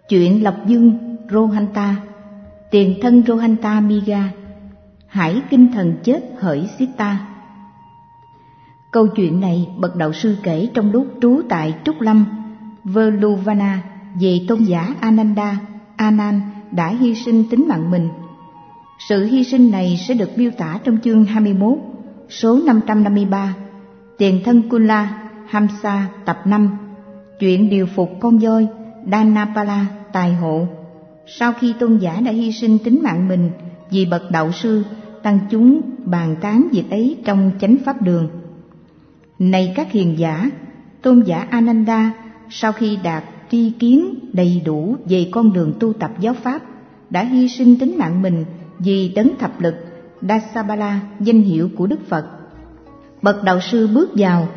Chuyện Lộc Dương Rohanta, tiền thân Rohanta Miga, hải kinh thần chết hỡi Sita. Câu chuyện này bậc đạo sư kể trong lúc trú tại Trúc Lâm, Veluvana, về tôn giả Ananda, Anan đã hy sinh tính mạng mình. Sự hy sinh này sẽ được miêu tả trong chương 21, số 553, tiền thân Kula, Hamsa, tập 5, chuyện điều phục con voi, Dhanapala, tài hộ. Sau khi tôn giả đã hy sinh tính mạng mình vì bậc đạo sư, tăng chúng bàn tán việc ấy trong chánh pháp đường. Này các hiền giả, tôn giả Ananda sau khi đạt tri kiến đầy đủ về con đường tu tập giáo pháp đã hy sinh tính mạng mình vì đấng thập lực Dasabala, danh hiệu của Đức Phật. Bậc đạo sư bước vào,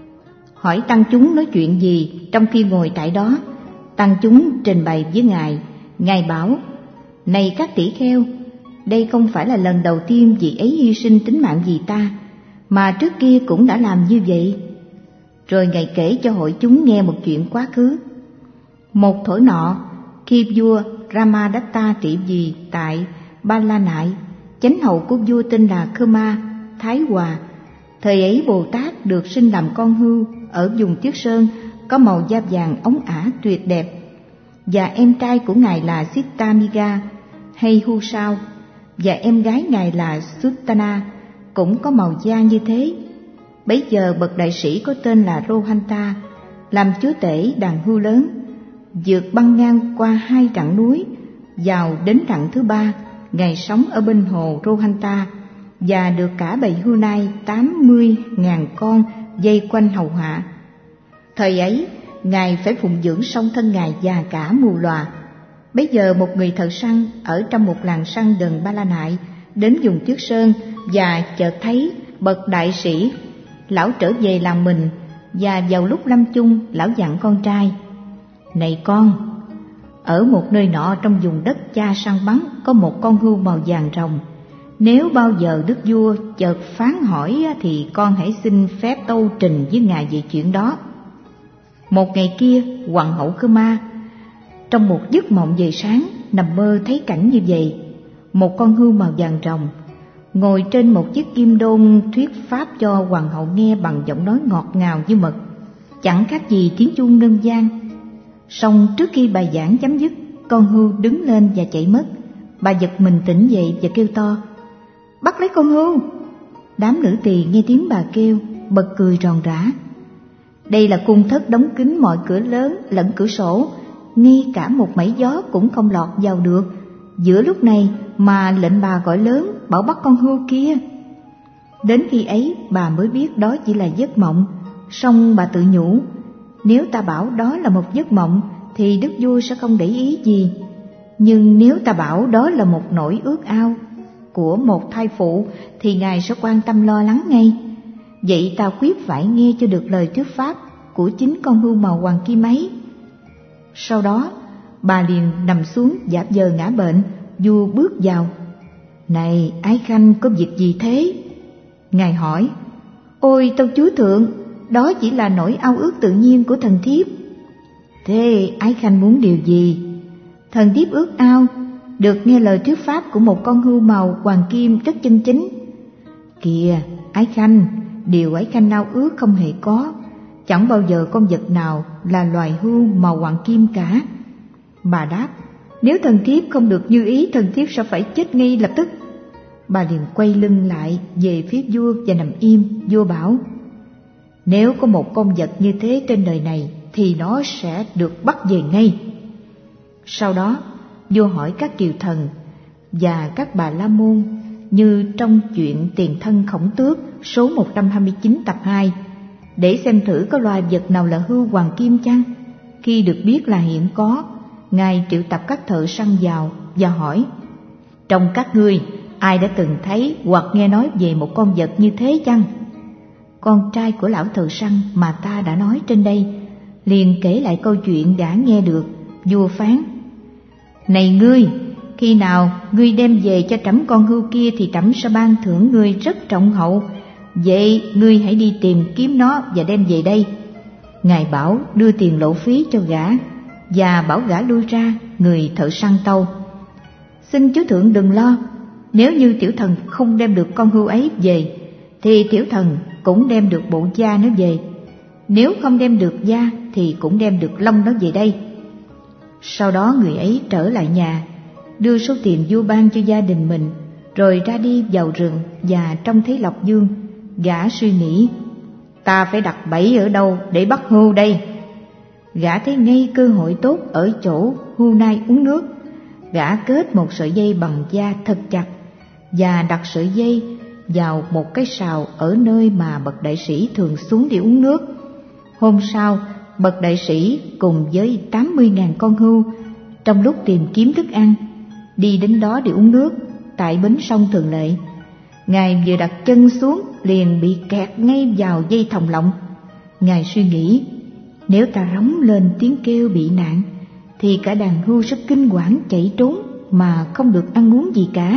hỏi tăng chúng nói chuyện gì trong khi ngồi tại đó. Tăng chúng trình bày với Ngài. Ngài bảo: này các tỷ kheo, đây không phải là lần đầu tiên vị ấy hy sinh tính mạng vì ta, mà trước kia cũng đã làm như vậy. Rồi Ngài kể cho hội chúng nghe một chuyện quá khứ. Một thuở nọ, khi vua Ramadatta trị vì tại Ba La Nại, chánh hầu của vua tên là Khmer Thái Hòa. Thời ấy Bồ Tát được sinh làm con hươu ở vùng Tuyết Sơn, có màu da vàng óng ả tuyệt đẹp, và em trai của Ngài là Sitamiga hay Hu Sao, và em gái Ngài là Sutana cũng có màu da như thế. Bấy giờ bậc đại sĩ có tên là Rohanta làm chúa tể đàn hươu lớn, vượt băng ngang qua 2 rặng núi, vào đến rặng thứ 3. Ngài sống ở bên hồ Rohanta và được cả bầy hươu nai 80.000 con vây quanh hầu hạ. Thời ấy Ngài phải phụng dưỡng song thân Ngài già cả mù lòa. Bấy giờ một người thợ săn ở trong một làng săn gần Ba La Nại đến vùng Tuyết Sơn và chợt thấy bậc đại sĩ. Lão trở về làng mình, và vào lúc lâm chung, lão dặn con trai: này con, ở một nơi nọ trong vùng đất cha săn bắn có một con hươu màu vàng rồng. Nếu bao giờ đức vua chợt phán hỏi thì con hãy xin phép tâu trình với ngài về chuyện đó. Một ngày kia, hoàng hậu Khmer trong một giấc mộng về sáng nằm mơ thấy cảnh như vậy: một con hươu màu vàng rồng ngồi trên một chiếc kim đôn thuyết pháp cho hoàng hậu nghe bằng giọng nói ngọt ngào như mật, chẳng khác gì tiếng chuông ngân vang. Song trước khi bài giảng chấm dứt, con hươu đứng lên và chạy mất. Bà giật mình tỉnh dậy và kêu to: bắt lấy con hươu! Đám nữ tỳ nghe tiếng bà kêu, bật cười ròn rã. Đây là cung thất đóng kín mọi cửa lớn lẫn cửa sổ, ngay cả một mảy gió cũng không lọt vào được. Giữa lúc này mà lệnh bà gọi lớn bảo bắt con hươu kia. Đến khi ấy bà mới biết đó chỉ là giấc mộng. Song bà tự nhủ: nếu ta bảo đó là một giấc mộng thì đức vua sẽ không để ý gì. Nhưng nếu ta bảo đó là một nỗi ước ao của một thai phụ thì ngài sẽ quan tâm lo lắng ngay. Vậy ta quyết phải nghe cho được lời thuyết pháp của chính con hươu màu hoàng kim ấy. Sau đó bà liền nằm xuống giả vờ ngã bệnh. Vua bước vào: này ái khanh, có việc gì thế? Ngài hỏi: ôi tâu chúa thượng, đó chỉ là nỗi ao ước tự nhiên của thần thiếp. Thế ái khanh muốn điều gì? Thần thiếp ước ao được nghe lời thuyết pháp của một con hươu màu hoàng kim rất chân chính. Kìa ái khanh, điều ái khanh ao ước không hề có. Chẳng bao giờ con vật nào là loài hươu màu hoàng kim cả. Bà đáp: nếu thần thiếp không được như ý, thần thiếp sẽ phải chết ngay lập tức. Bà liền quay lưng lại về phía vua và nằm im. Vua bảo: nếu có một con vật như thế trên đời này thì nó sẽ được bắt về ngay. Sau đó vua hỏi các kiều thần và các bà la môn, như trong chuyện tiền thân Khổng Tước số 129 tập 2, để xem thử có loài vật nào là hươu hoàng kim chăng. Khi được biết là hiện có, ngài triệu tập các thợ săn vào và hỏi: trong các ngươi ai đã từng thấy hoặc nghe nói về một con vật như thế chăng? Con trai của lão thợ săn mà ta đã nói trên đây liền kể lại câu chuyện đã nghe được. Vua phán: này ngươi, khi nào ngươi đem về cho trẫm con hươu kia thì trẫm sẽ ban thưởng ngươi rất trọng hậu. Vậy ngươi hãy đi tìm kiếm nó và đem về đây. Ngài bảo đưa tiền lộ phí cho gã. và bảo gã lui ra. Người thợ săn tâu: xin chú thượng đừng lo, nếu như tiểu thần không đem được con hươu ấy về thì tiểu thần cũng đem được bộ da nó về, nếu không đem được da thì cũng đem được lông nó về đây. Sau đó người ấy trở lại nhà, đưa số tiền vua ban cho gia đình mình, rồi ra đi vào rừng. Và trông thấy Lộc Dương, gã suy nghĩ: ta phải đặt bẫy ở đâu để bắt hươu đây? Gã thấy ngay cơ hội tốt ở chỗ hươu nai uống nước. Gã kết một sợi dây bằng da thật chặt và đặt sợi dây vào một cái sào ở nơi mà bậc đại sĩ thường xuống để uống nước. Hôm sau, bậc đại sĩ cùng với 80.000 con hươu, trong lúc tìm kiếm thức ăn, đi đến đó để uống nước tại bến sông thường lệ. Ngài vừa đặt chân xuống liền bị kẹt ngay vào dây thòng lọng. Ngài suy nghĩ: nếu ta rống lên tiếng kêu bị nạn thì cả đàn hươu sẽ kinh hoảng chạy trốn mà không được ăn uống gì cả.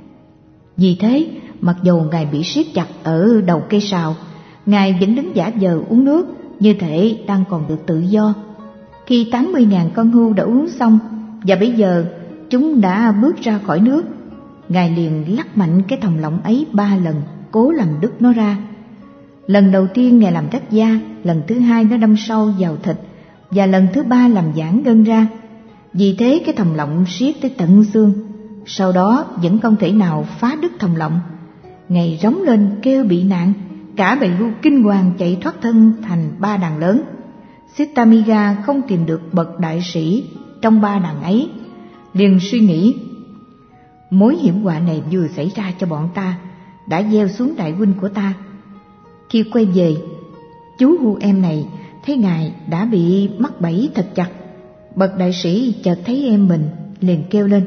Vì thế, mặc dầu Ngài bị siết chặt ở đầu cây sào, Ngài vẫn đứng giả vờ uống nước, như thể đang còn được tự do. Khi 80.000 con hươu đã uống xong và bây giờ chúng đã bước ra khỏi nước, Ngài liền lắc mạnh cái thòng lọng ấy 3 lần, cố làm đứt nó ra. Lần đầu tiên Ngài làm rách da, lần thứ hai nó đâm sâu vào thịt, và lần thứ ba làm giãn gân ra. Vì thế cái thòng lọng siết tới tận xương. Sau đó vẫn không thể nào phá đứt thòng lọng. Ngài rống lên kêu bị nạn, cả bầy hươu kinh hoàng chạy thoát thân thành 3 đàn lớn. Sitamiga không tìm được bậc đại sĩ trong 3 đàn ấy, liền suy nghĩ: mối hiểm họa này vừa xảy ra cho bọn ta đã gieo xuống đại huynh của ta. Khi quay về, chú hươu em này thấy Ngài đã bị mắc bẫy thật chặt. Bậc đại sĩ chợt thấy em mình, liền kêu lên: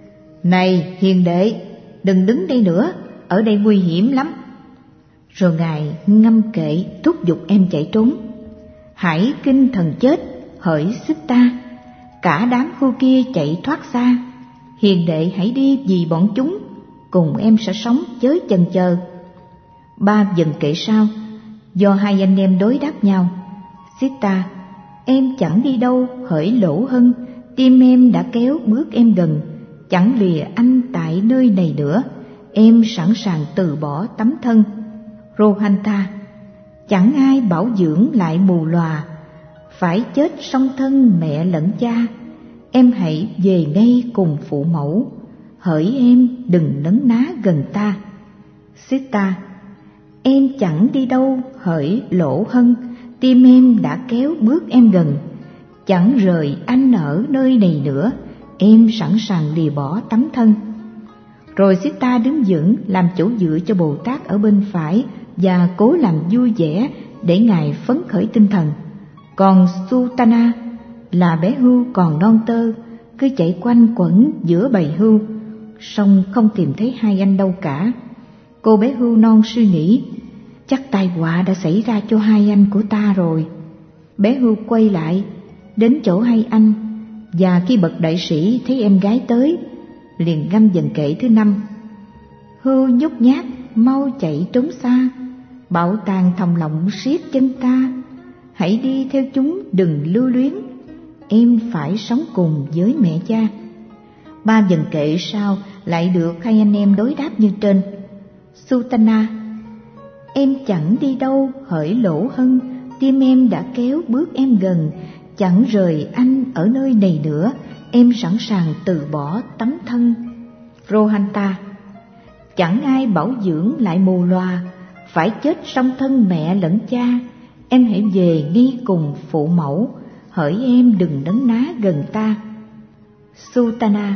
này hiền đệ, đừng đứng đây nữa, ở đây nguy hiểm lắm. Rồi Ngài ngâm kệ thúc giục em chạy trốn. Hãy kinh thần chết, hỡi xích ta, cả đám hươu kia chạy thoát xa. Hiền đệ hãy đi vì bọn chúng, cùng em sẽ sống chớ chần chờ. 3 dần kệ sau, do hai anh em đối đáp nhau: Sita, em chẳng đi đâu hỡi Lỗ Hân, tim em đã kéo bước em gần, chẳng lìa anh tại nơi này nữa, em sẵn sàng từ bỏ tấm thân. Rohanta, chẳng ai bảo dưỡng lại mù lòa, phải chết song thân mẹ lẫn cha, em hãy về ngay cùng phụ mẫu, hỡi em đừng nấn ná gần ta. Sita, em chẳng đi đâu hỡi Lỗ Hân, tim em đã kéo bước em gần, chẳng rời anh ở nơi này nữa, em sẵn sàng lìa bỏ tấm thân. Rồi Sita đứng vững làm chỗ dựa cho Bồ Tát ở bên phải và cố làm vui vẻ để Ngài phấn khởi tinh thần. Còn Sutana là bé hươu còn non tơ, cứ chạy quanh quẩn giữa bầy hươu, song không tìm thấy hai anh đâu cả. Cô bé hươu non suy nghĩ: chắc tai họa đã xảy ra cho hai anh của ta rồi. Bé hươu quay lại đến chỗ hai anh, và khi bậc đại sĩ thấy em gái tới, liền ngâm dần kệ thứ 5: hươu nhút nhát mau chạy trốn xa, bảo tàng thòng lọng siết chân ta, hãy đi theo chúng đừng lưu luyến, em phải sống cùng với mẹ cha. 3 dần kệ sau lại được hai anh em đối đáp như trên. Sutana, em chẳng đi đâu hỡi Lỗ Hân, tim em đã kéo bước em gần, chẳng rời anh ở nơi này nữa, em sẵn sàng từ bỏ tấm thân. Rohanta, chẳng ai bảo dưỡng lại mù lòa, phải chết song thân mẹ lẫn cha, em hãy về ngay cùng phụ mẫu, hỡi em đừng nấn ná gần ta. Sutana,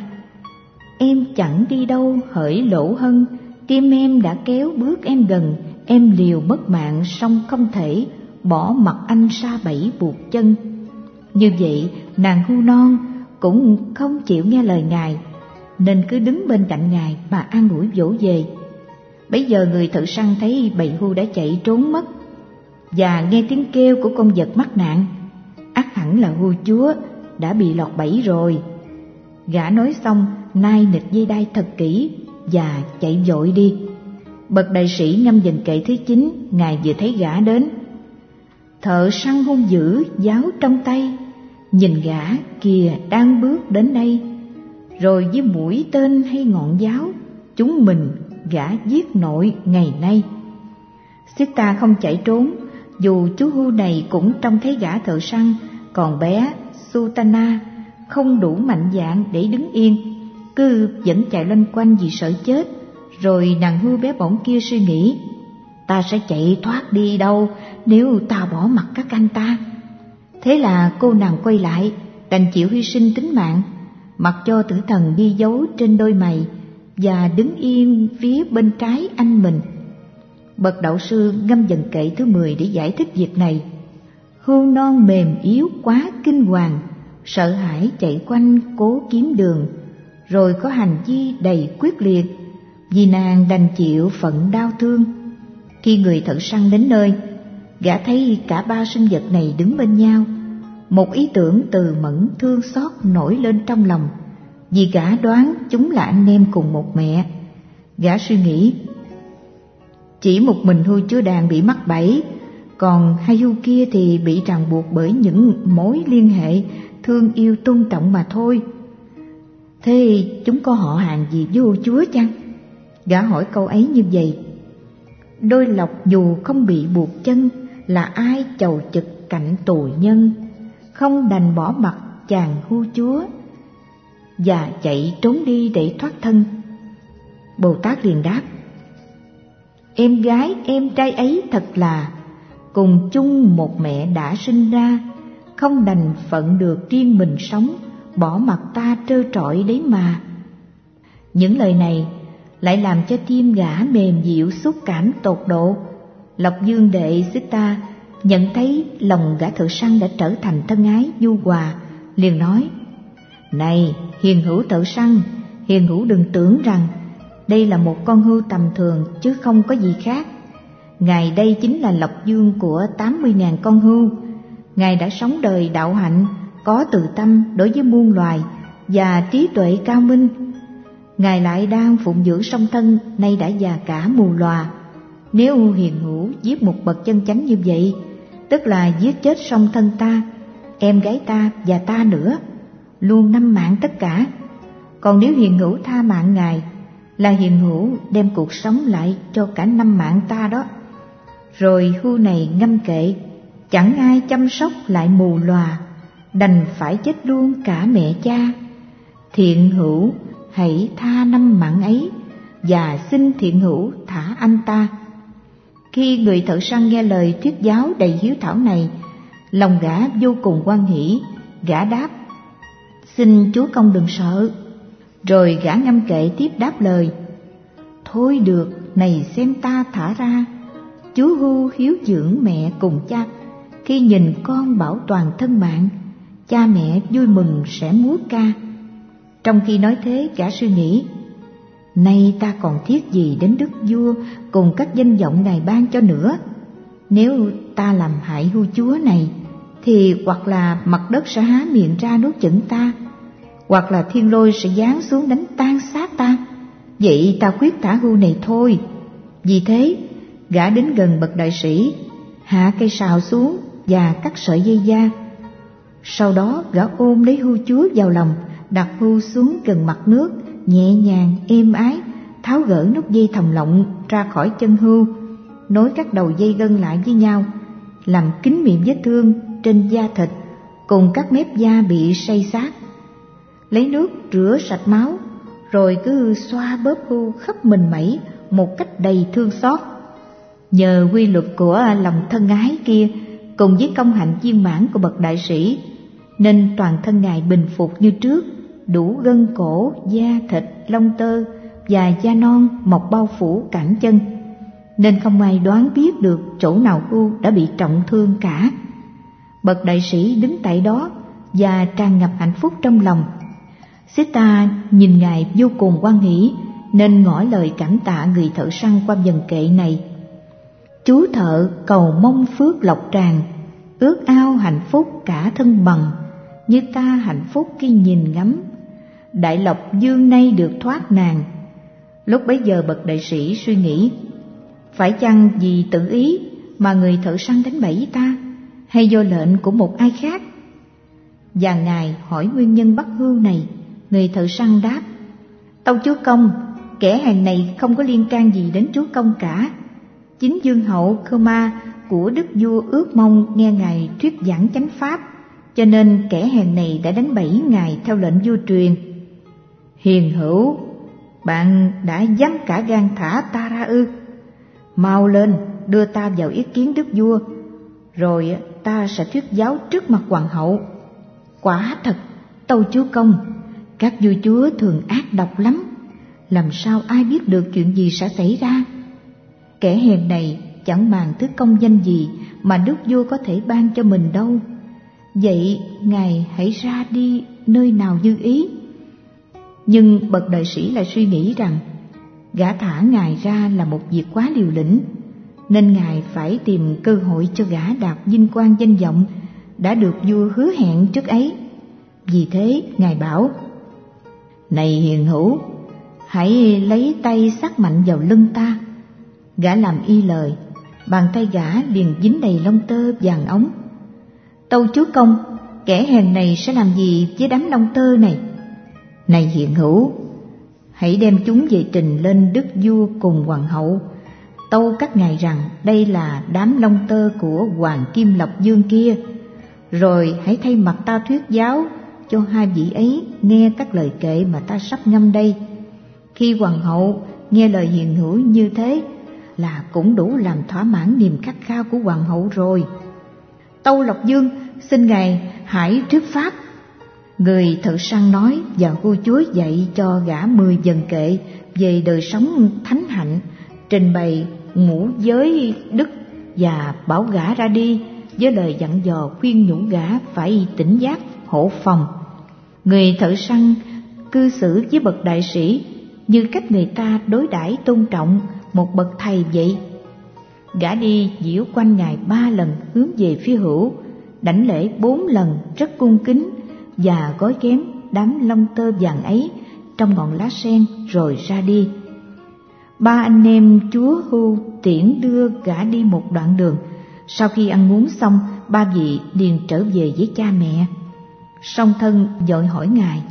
em chẳng đi đâu hỡi Lỗ Hân, tim em đã kéo bước em gần, em liều mất mạng song không thể bỏ mặc anh sa bẫy buộc chân. Như vậy nàng hươu non cũng không chịu nghe lời Ngài, nên cứ đứng bên cạnh Ngài mà an ủi dỗ về. Bấy giờ người thợ săn thấy bầy hươu đã chạy trốn mất, và nghe tiếng kêu của con vật mắc nạn, ắt hẳn là hươu chúa đã bị lọt bẫy rồi. Gã nói xong nai nịt dây đai thật kỹ và chạy vội đi. Bậc đại sĩ ngâm dần kệ thứ 9, Ngài vừa thấy gã đến: thợ săn hung dữ giáo trong tay, Nhìn gã kìa đang bước đến đây, rồi với mũi tên hay ngọn giáo, chúng mình gã giết nội ngày nay. Sita không chạy trốn, dù chú hưu này cũng trông thấy gã thợ săn, còn bé Sutana không đủ mạnh dạn để đứng yên, cứ vẫn chạy loanh quanh vì sợ chết. Rồi nàng hưu bé bỏng kia suy nghĩ, ta sẽ chạy thoát đi đâu nếu ta bỏ mặc các anh ta. Thế là cô nàng quay lại, đành chịu hy sinh tính mạng, mặc cho tử thần ghi dấu trên đôi mày và đứng yên phía bên trái anh mình. Bậc đạo sư ngâm dần kệ thứ 10 để giải thích việc này. Hươu non mềm yếu quá kinh hoàng, sợ hãi chạy quanh cố kiếm đường, rồi có hành vi đầy quyết liệt, vì nàng đành chịu phận đau thương. Khi người thợ săn đến nơi, gã thấy cả ba sinh vật này đứng bên nhau. Một ý tưởng từ mẫn thương xót nổi lên trong lòng, vì gã đoán chúng là anh em cùng một mẹ. Gã suy nghĩ, chỉ một mình hươu chúa đàn bị mắc bẫy, còn hai hươu kia thì bị ràng buộc bởi những mối liên hệ thương yêu tôn trọng mà thôi. Thế chúng có họ hàng gì với hươu chúa chăng? Gã hỏi câu ấy như vậy. Đôi lộc dù không bị buộc chân, là ai chầu chực cạnh tù nhân, không đành bỏ mặc chàng hươu chúa và chạy trốn đi để thoát thân. Bồ Tát liền đáp, em gái em trai ấy thật là cùng chung một mẹ đã sinh ra, không đành phận được riêng mình sống, bỏ mặc ta trơ trọi đấy mà. Những lời này lại làm cho tim gã mềm dịu xúc cảm tột độ. Lộc Dương đệ Sita nhận thấy lòng gã thợ săn đã trở thành thân ái nhu hòa, liền nói, này hiền hữu thợ săn, hiền hữu đừng tưởng rằng đây là một con hươu tầm thường chứ không có gì khác. Ngài đây chính là Lộc Dương của 80.000 con hươu. Ngài đã sống đời đạo hạnh, có từ tâm đối với muôn loài và trí tuệ cao minh. Ngài lại đang phụng dưỡng song thân nay đã già cả mù lòa. Nếu hiền hữu giết một bậc chân chánh như vậy, tức là giết chết song thân ta, em gái ta và ta nữa, luôn 5 mạng tất cả. Còn nếu hiền hữu tha mạng Ngài, là hiền hữu đem cuộc sống lại cho cả 5 mạng ta đó. Rồi hươu này ngâm kệ, chẳng ai chăm sóc lại mù lòa, đành phải chết luôn cả mẹ cha. Thiện hữu hãy tha 5 mạng ấy, và xin thiện hữu thả anh ta. Khi người thợ săn nghe lời thuyết giáo đầy hiếu thảo này, lòng gã vô cùng hoan hỷ. Gã đáp, xin chúa công đừng sợ. Rồi gã ngâm kệ tiếp đáp lời, thôi được, này xem ta thả ra. Chú hươu hiếu dưỡng mẹ cùng cha, khi nhìn con bảo toàn thân mạng, cha mẹ vui mừng sẽ múa ca. Trong khi nói thế, gã suy nghĩ, nay ta còn thiết gì đến đức vua cùng các danh vọng Ngài ban cho nữa. Nếu ta làm hại hươu chúa này, thì hoặc là mặt đất sẽ há miệng ra nuốt chửng ta, hoặc là thiên lôi sẽ giáng xuống đánh tan xác ta. Vậy ta quyết thả hươu này thôi. Vì thế, gã đến gần bậc đại sĩ, hạ cây sào xuống và cắt sợi dây da. Sau đó gã ôm lấy hươu chúa vào lòng, đặt hươu xuống gần mặt nước, nhẹ nhàng êm ái tháo gỡ nút dây thòng lọng ra khỏi chân hươu, nối các đầu dây gân lại với nhau, làm kín miệng vết thương trên da thịt cùng các mép da bị xây xát. Lấy nước rửa sạch máu, rồi cứ xoa bóp hươu khắp mình mẩy một cách đầy thương xót. Nhờ quy luật của lòng thân ái kia cùng với công hạnh viên mãn của bậc đại sĩ, nên toàn thân Ngài bình phục như trước, đủ gân cổ, da thịt, lông tơ và da non mọc bao phủ cẳng chân, nên không ai đoán biết được chỗ nào hươu đã bị trọng thương cả. Bậc đại sĩ đứng tại đó và tràn ngập hạnh phúc trong lòng. Sita nhìn Ngài vô cùng hoan hỷ, nên ngỏ lời cảm tạ người thợ săn qua vần kệ này. Chú thợ cầu mong phước lộc tràn, ước ao hạnh phúc cả thân bằng, như ta hạnh phúc khi nhìn ngắm. Đại lộc dương nay được thoát nàng. Lúc bấy giờ bậc đại sĩ suy nghĩ, phải chăng vì tự ý mà người thợ săn đánh bẫy ta, hay do lệnh của một ai khác? Và ngài hỏi nguyên nhân bắt hươu này. Người thợ săn đáp: Tâu chúa công, kẻ hèn này không có liên can gì đến chúa công cả. Chính vương hậu Khơ-ma của đức vua ước mong nghe ngài thuyết giảng chánh pháp, cho nên kẻ hèn này đã đánh bẫy ngài theo lệnh vua truyền. Hiền hữu, bạn đã dám cả gan thả ta ra ư? Mau lên, đưa ta vào ý kiến đức vua, rồi ta sẽ thuyết giáo trước mặt hoàng hậu. Quả thật, tâu chúa công, các vua chúa thường ác độc lắm, làm sao ai biết được chuyện gì sẽ xảy ra. Kẻ hèn này chẳng màng thứ công danh gì mà đức vua có thể ban cho mình đâu. Vậy ngài hãy ra đi nơi nào như ý. Nhưng bậc đại sĩ lại suy nghĩ rằng gã thả ngài ra là một việc quá liều lĩnh, nên ngài phải tìm cơ hội cho gã đạt vinh quang danh vọng đã được vua hứa hẹn trước ấy. Vì thế ngài bảo: Này hiền hữu, hãy lấy tay xắt mạnh vào lưng ta. Gã làm y lời, bàn tay gã liền dính đầy lông tơ vàng óng. Tâu chúa công, kẻ hèn này sẽ làm gì với đám lông tơ này? Này hiền hữu, hãy đem chúng về trình lên đức vua cùng hoàng hậu, tâu các ngài rằng đây là đám lông tơ của hoàng Kim Lộc Dương kia, rồi hãy thay mặt ta thuyết giáo cho hai vị ấy nghe các lời kệ mà ta sắp ngâm đây. Khi hoàng hậu nghe lời hiền hữu như thế là cũng đủ làm thỏa mãn niềm khát khao của hoàng hậu rồi. Tâu Lộc Dương, xin ngài hãy thuyết pháp. Người thợ săn nói và vua chúa dạy cho gã 10 vần kệ về đời sống thánh hạnh, trình bày ngũ giới đức và bảo gã ra đi với lời dặn dò khuyên nhủ gã phải tỉnh giác hộ phòng. Người thợ săn cư xử với bậc đại sĩ như cách người ta đối đãi tôn trọng một bậc thầy vậy. Gã đi diễu quanh ngài 3 lần hướng về phía hữu, đảnh lễ 4 lần rất cung kính và gói ghém đám lông tơ vàng ấy trong ngọn lá sen rồi ra đi. 3 anh em chúa hưu tiễn đưa gã đi một đoạn đường. Sau khi ăn uống xong, 3 vị liền trở về với cha mẹ. Song thân vội hỏi ngài: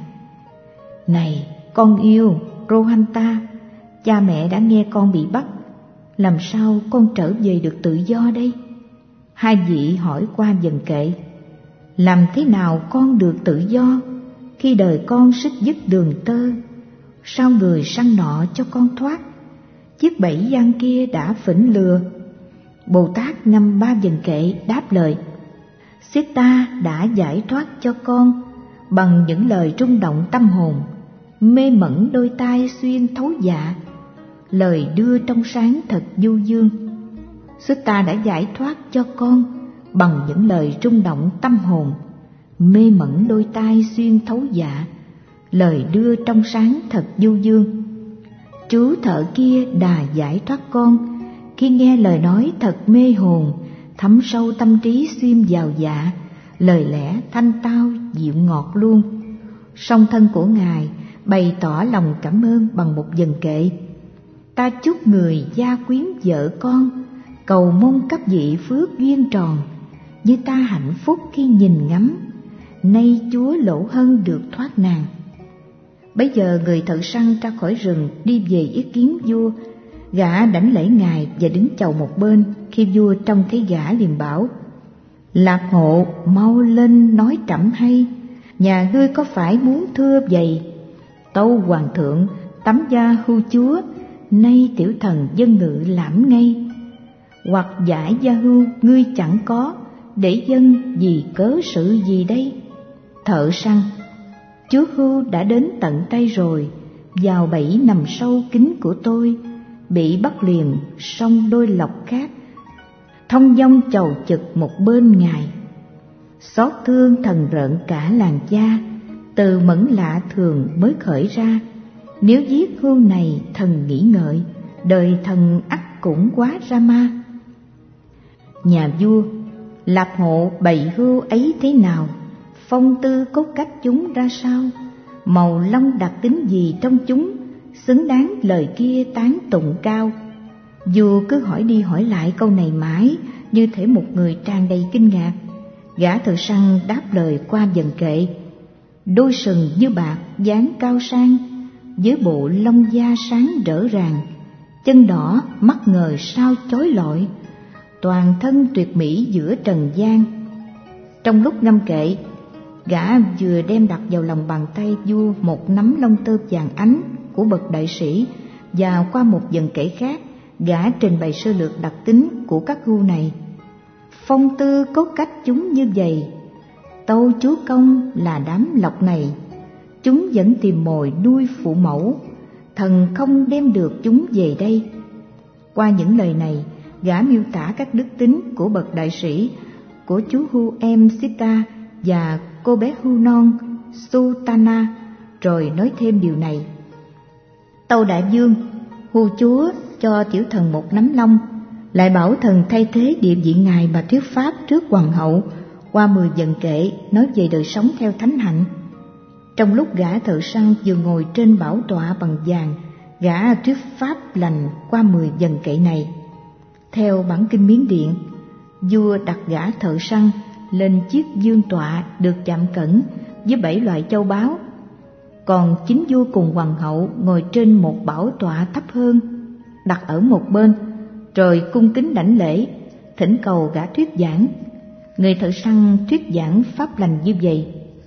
Này con yêu Rohanta, cha mẹ đã nghe con bị bắt, làm sao con trở về được tự do đây? Hai vị hỏi qua vần kệ: Làm thế nào con được tự do khi đời con xích dứt đường tơ? Sao người săn nọ cho con thoát? Chiếc bẫy gian kia đã phỉnh lừa. Bồ Tát ngâm 3 vần kệ đáp lời: Sita đã giải thoát cho con bằng những lời rung động tâm hồn, mê mẩn đôi tai xuyên thấu dạ, lời đưa trong sáng thật du dương. Sita đã giải thoát cho con bằng những lời rung động tâm hồn, mê mẩn đôi tai xuyên thấu dạ, lời đưa trong sáng thật du dương. Chú thợ kia đà giải thoát con khi nghe lời nói thật mê hồn, thấm sâu tâm trí xuyên vào dạ, lời lẽ thanh tao dịu ngọt luôn. Song thân của ngài bày tỏ lòng cảm ơn bằng một vần kệ: Ta chúc người gia quyến vợ con, cầu mong các vị phước duyên tròn, như ta hạnh phúc khi nhìn ngắm, nay chúa Lỗ Hân được thoát nàng. Bấy giờ người thợ săn ra khỏi rừng đi về ý kiến vua. Gã đảnh lễ ngài và đứng chầu một bên. Khi vua trông thấy gã liền bảo: Lạc hộ, mau lên nói trẫm hay, nhà ngươi có phải muốn thưa vậy? Tâu hoàng thượng, tắm gia hưu chúa, nay tiểu thần dân ngự lãm ngay. Hoặc giải gia hưu ngươi chẳng có, để dân vì cớ sự gì đây? Thợ săn: Chúa hưu đã đến tận tay rồi, vào bẫy nằm sâu kín của tôi, bị bắt liền song đôi lọc khác, thông dong chầu chực một bên ngài. Xót thương thần rợn cả làng cha, từ mẫn lạ thường mới khởi ra. Nếu giết hưu này thần nghĩ ngợi, đời thần ắt cũng quá ra ma. Nhà vua: Lạp hộ bày hưu ấy thế nào? Phong tư cốt cách chúng ra sao? Màu lông đặc tính gì trong chúng, xứng đáng lời kia tán tụng cao? Vua cứ hỏi đi hỏi lại câu này mãi, như thể một người tràn đầy kinh ngạc. Gã thợ săn đáp lời qua dần kệ: đôi sừng như bạc dáng cao sang, với bộ lông da sáng rỡ ràng, chân đỏ mắt ngời sao chói lọi, toàn thân tuyệt mỹ giữa trần gian. Trong lúc ngâm kệ, gã vừa đem đặt vào lòng bàn tay vua một nắm lông tơ vàng ánh của bậc đại sĩ, và qua một dần kệ khác, gã trình bày sơ lược đặc tính của các gu này. Phong tư cốt cách chúng như vậy, tâu chúa công là đám lộc này, chúng vẫn tìm mồi nuôi phụ mẫu, thần không đem được chúng về đây. Qua những lời này, gã miêu tả các đức tính của bậc đại sĩ, của chú Hu em Sita và cô bé Hu non Sutana, rồi nói thêm điều này: tâu đại vương, Hu chúa cho tiểu thần một nắm lông, lại bảo thần thay thế địa vị ngài mà thuyết pháp trước hoàng hậu, qua 10 dần kệ nói về đời sống theo thánh hạnh. Trong lúc gã thợ săn vừa ngồi trên bảo tọa bằng vàng, gã thuyết pháp lành qua 10 dần kệ này. Theo bản kinh Miến Điện, vua đặt gã thợ săn lên chiếc vương tọa được chạm cẩn với 7 loại châu báu, còn chính vua cùng hoàng hậu ngồi trên một bảo tọa thấp hơn, đặt ở một bên, rồi cung kính đảnh lễ, thỉnh cầu gã thuyết giảng. Người thợ săn thuyết giảng pháp lành như vậy: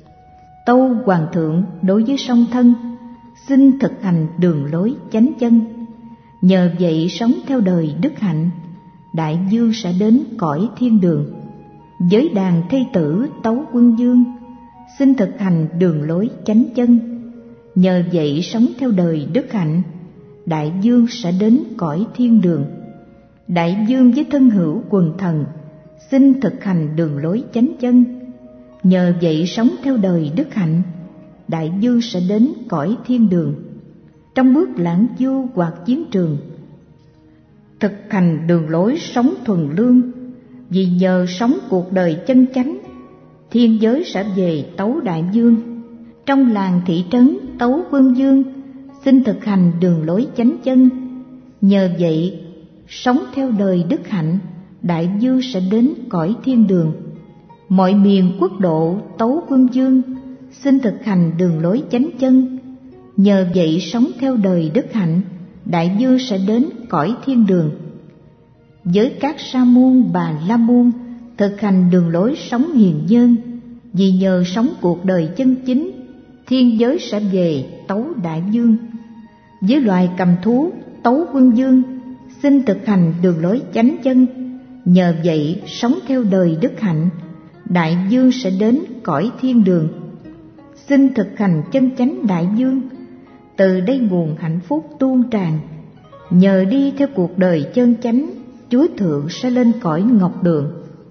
tâu hoàng thượng đối với song thân, xin thực hành đường lối chánh chân, nhờ vậy sống theo đời đức hạnh, đại vương sẽ đến cõi thiên đường. Với đàn thê tử tấu quân vương, xin thực hành đường lối chánh chân, nhờ vậy sống theo đời đức hạnh, đại vương sẽ đến cõi thiên đường. Đại vương với thân hữu quần thần, xin thực hành đường lối chánh chân, nhờ vậy sống theo đời đức hạnh, đại vương sẽ đến cõi thiên đường. Trong bước lãng du hoặc chiến trường, thực hành đường lối sống thuần lương, vì nhờ sống cuộc đời chân chánh, thiên giới sẽ về tấu đại vương. Trong làng thị trấn tấu quân vương, xin thực hành đường lối chánh chân, nhờ vậy sống theo đời đức hạnh, đại vương sẽ đến cõi thiên đường. Mọi miền quốc độ tấu quân vương, xin thực hành đường lối chánh chân, nhờ vậy sống theo đời đức hạnh, đại vương sẽ đến cõi thiên đường. Với các sa môn bà la môn, thực hành đường lối sống hiền nhân, vì nhờ sống cuộc đời chân chính, thiên giới sẽ về tấu đại vương. Với loài cầm thú tấu quân vương, xin thực hành đường lối chánh chân, nhờ vậy sống theo đời đức hạnh, đại vương sẽ đến cõi thiên đường. Xin thực hành chân chánh đại vương, từ đây nguồn hạnh phúc tuôn tràn, nhờ đi theo cuộc đời chân chánh, Chúa Thượng sẽ lên cõi ngọc đường.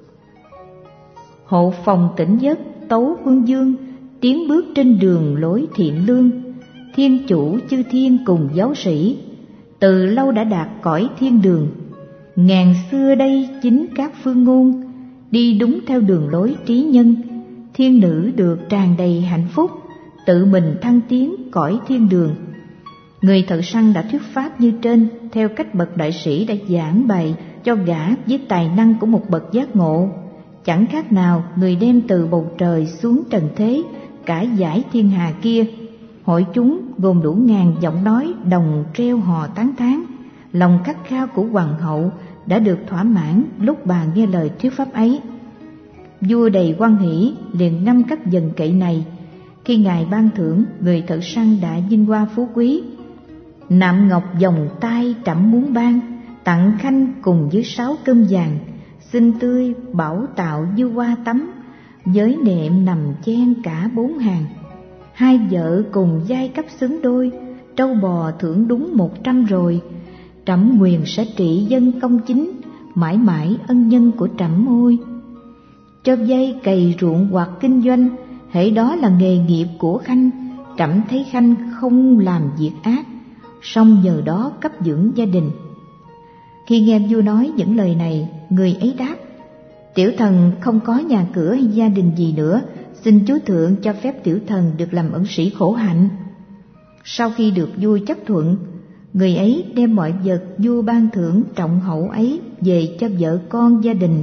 Hộ phòng tỉnh giấc tấu quân vương, tiến bước trên đường lối thiện lương, thiên chủ chư thiên cùng giáo sĩ, từ lâu đã đạt cõi thiên đường. Ngàn xưa đây chính các phương ngôn, đi đúng theo đường lối trí nhân, thiên nữ được tràn đầy hạnh phúc, tự mình thăng tiến cõi thiên đường. Người thợ săn đã thuyết pháp như trên, theo cách bậc đại sĩ đã giảng bày cho gã với tài năng của một bậc giác ngộ. Chẳng khác nào người đem từ bầu trời xuống trần thế cả dải thiên hà kia. Hội chúng gồm đủ ngàn giọng nói đồng treo hò tán thán. Lòng khát khao của hoàng hậu đã được thỏa mãn lúc bà nghe lời thuyết pháp ấy. Vua đầy hoan hỷ liền ngâm các dần kệ này. Khi ngài ban thưởng, người thợ săn đã vinh hoa phú quý. Nạm ngọc vòng tay trẫm muốn ban, tặng khanh cùng với 6 cơm vàng, xinh tươi bảo tạo như hoa tắm, với nệm nằm chen cả 4 hàng. 2 vợ cùng giai cấp xứng đôi, trâu bò thưởng đúng 100 rồi. Trẫm nguyền sẽ trị dân công chính, mãi mãi ân nhân của trẫm ôi. Cho vay cày ruộng hoặc kinh doanh, hễ đó là nghề nghiệp của khanh, trẫm thấy khanh không làm việc ác, song nhờ đó cấp dưỡng gia đình. Khi nghe vua nói những lời này, người ấy đáp: tiểu thần không có nhà cửa hay gia đình gì nữa, xin chúa thượng cho phép tiểu thần được làm ẩn sĩ khổ hạnh. Sau khi được vua chấp thuận, người ấy đem mọi vật vua ban thưởng trọng hậu ấy về cho vợ con gia đình,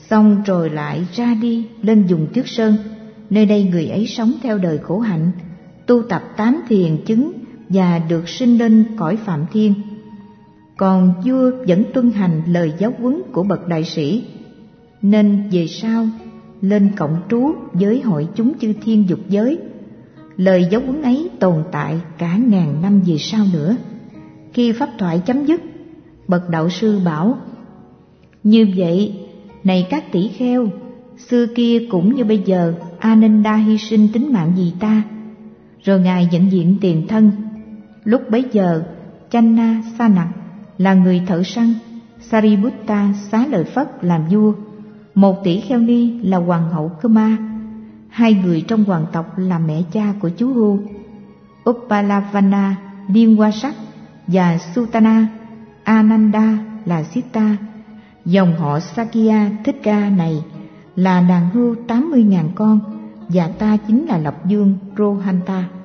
xong rồi lại ra đi lên vùng Tuyết Sơn. Nơi đây người ấy sống theo đời khổ hạnh, tu tập 8 thiền chứng và được sinh lên cõi Phạm Thiên. Còn vua vẫn tuân hành lời giáo huấn của bậc đại sĩ, nên về sau lên cộng trú với hội chúng chư thiên dục giới. Lời giáo huấn ấy tồn tại cả ngàn năm về sau nữa. Khi pháp thoại chấm dứt, bậc đạo sư bảo: như vậy, này các tỷ kheo, xưa kia cũng như bây giờ, Ananda hy sinh tính mạng vì ta. Rồi ngài nhận diện tiền thân. Lúc bấy giờ, Channa Sanak là người thợ săn, Sariputta xá lời Phất làm vua, một tỷ kheo ni là hoàng hậu Kuma, 2 người trong hoàng tộc là mẹ cha của chú Hu, Uppalavana Liên Hoa Sắc và Sutana Ananda là Sita. Dòng họ Sakya Thích Ca này là đàn hươu 80.000 con, và ta chính là Lộc Vương Rohanta.